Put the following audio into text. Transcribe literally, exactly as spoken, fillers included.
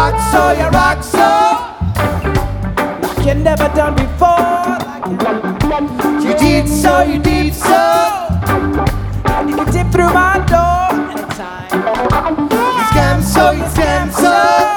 rock so, you rock so, like you never done before. You did so, you did so, and you can dip through my door anytime. You scam so, you scam so.